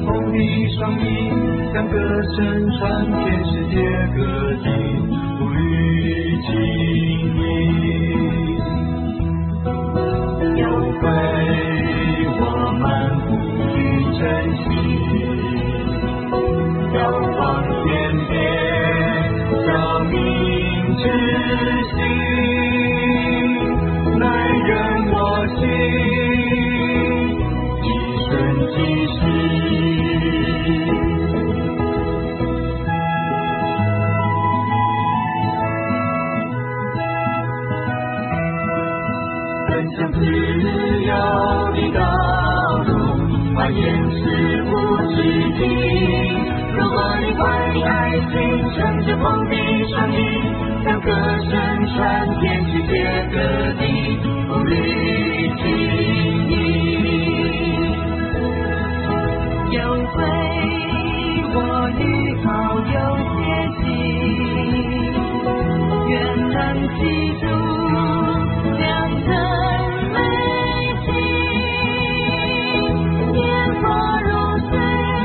风的双翼，将歌声传遍世界各地，不离轻易。有悔我们不予珍惜，要往天边照明之星，乃愿我心一瞬即逝。奔向自由的道路，蜿蜒事无止境。如果你怀里爱心，乘着风的双翼，将歌声传遍世界各地，不离轻易。 有悔我与好友结习，愿能记住良辰美景，年华如水，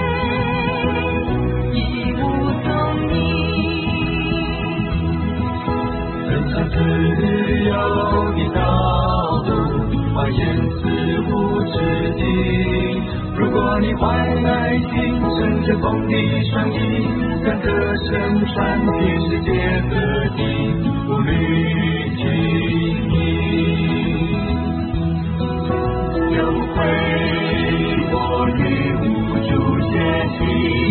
已无踪影。 奔向自由的道路，蜿蜒事无止境。如果你怀爱心，乘着风的双翼，将歌声传遍世界各地，不离轻易。有悔我与无助学习，